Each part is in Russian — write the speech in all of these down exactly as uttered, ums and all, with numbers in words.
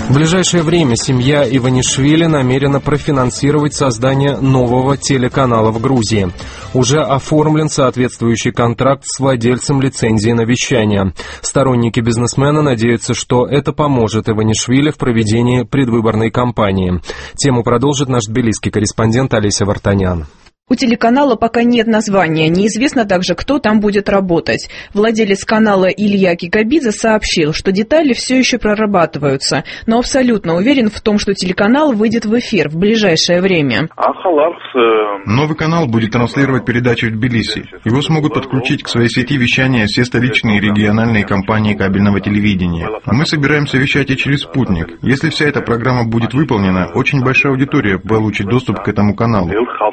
В ближайшее время семья Иванишвили намерена профинансировать создание нового телеканала в Грузии. Уже оформлен соответствующий контракт с владельцем лицензии на вещание. Сторонники бизнесмена надеются, что это поможет Иванишвили в проведении предвыборной кампании. Тему продолжит наш тбилисский корреспондент Олеся Вартанян. У телеканала пока нет названия, неизвестно также, кто там будет работать. Владелец канала Илья Кикабидзе сообщил, что детали все еще прорабатываются, но абсолютно уверен в том, что телеканал выйдет в эфир в ближайшее время. Новый канал будет транслировать передачи в Тбилиси. Его смогут подключить к своей сети вещания все столичные и региональные компании кабельного телевидения. Мы собираемся вещать и через спутник. Если вся эта программа будет выполнена, очень большая аудитория получит доступ к этому каналу.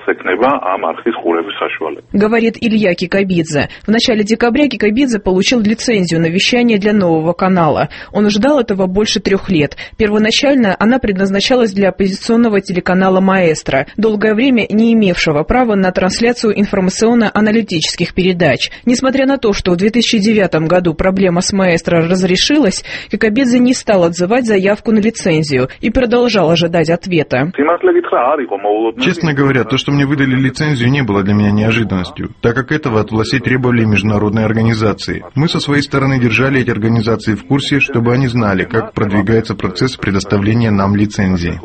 Говорит Илья Кикабидзе. В начале декабря Кикабидзе получил лицензию на вещание для нового канала. Он ждал этого больше трех лет. Первоначально она предназначалась для оппозиционного телеканала «Маэстро», долгое время не имевшего права на трансляцию информационно-аналитических передач. Несмотря на то, что в две тысячи девятом году проблема с «Маэстро» разрешилась, Кикабидзе не стал отзывать заявку на лицензию и продолжал ожидать ответа. Честно говоря, то, что мне выдали лицензию, не было для меня неожиданностью, так как этого от властей требовали международные организации. Мы со своей стороны держали эти организации в курсе, чтобы они знали, как продвигается процесс предоставления нам лицензии.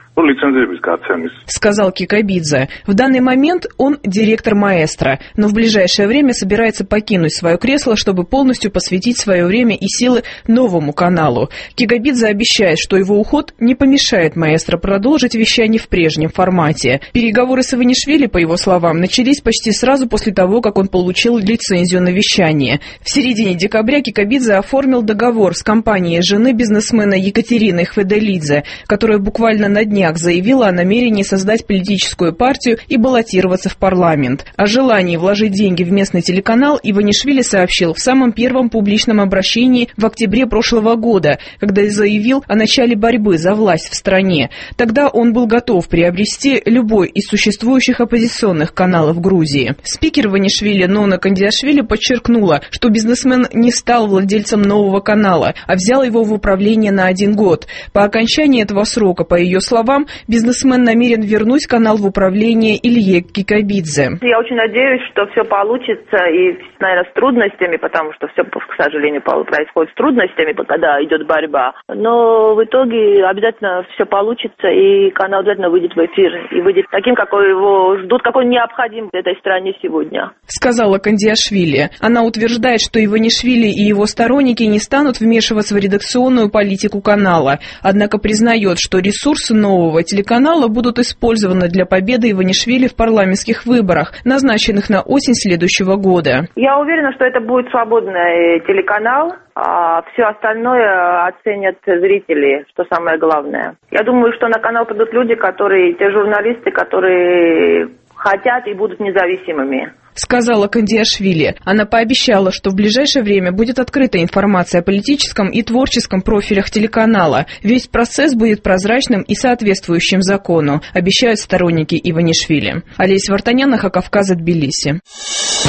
Сказал Кикабидзе. В данный момент он директор «Маэстро», но в ближайшее время собирается покинуть свое кресло, чтобы полностью посвятить свое время и силы новому каналу. Кикабидзе обещает, что его уход не помешает «Маэстро» продолжить вещание в прежнем формате. Переговоры с Иванишвили, по его словам, начались почти сразу после того, как он получил лицензию на вещание. В середине декабря Кикабидзе оформил договор с компанией жены бизнесмена Екатерины Хведалидзе, которая буквально на дне заявила о намерении создать политическую партию и баллотироваться в парламент. О желании вложить деньги в местный телеканал Иванишвили сообщил в самом первом публичном обращении в октябре прошлого года, когда заявил о начале борьбы за власть в стране. Тогда он был готов приобрести любой из существующих оппозиционных каналов Грузии. Спикер Иванишвили Нона Кандиашвили подчеркнула, что бизнесмен не стал владельцем нового канала, а взял его в управление на один год. По окончании этого срока, по ее словам, бизнесмен намерен вернуть канал в управление Илье Кикабидзе. Я очень надеюсь, что все получится, и, наверное, с трудностями, потому что все, к сожалению, происходит с трудностями, когда идет борьба. Но в итоге обязательно все получится, и канал обязательно выйдет в эфир, и выйдет таким, какой его ждут, какой необходим в этой стране сегодня. Сказала Кандиашвили. Она утверждает, что Иванишвили и его сторонники не станут вмешиваться в редакционную политику канала, однако признает, что ресурсы нового телеканала будут использованы для победы Иванишвили в парламентских выборах, назначенных на осень следующего года. Я уверена, что это будет свободный телеканал, а все остальное оценят зрители, что самое главное. Я думаю, что на канал придут люди, которые, те журналисты, которые хотят и будут независимыми. Сказала Кандиашвили. Она пообещала, что в ближайшее время будет открыта информация о политическом и творческом профилях телеканала. Весь процесс будет прозрачным и соответствующим закону, обещают сторонники Иванишвили. Олеся Вартанян, Кавказа, Тбилиси.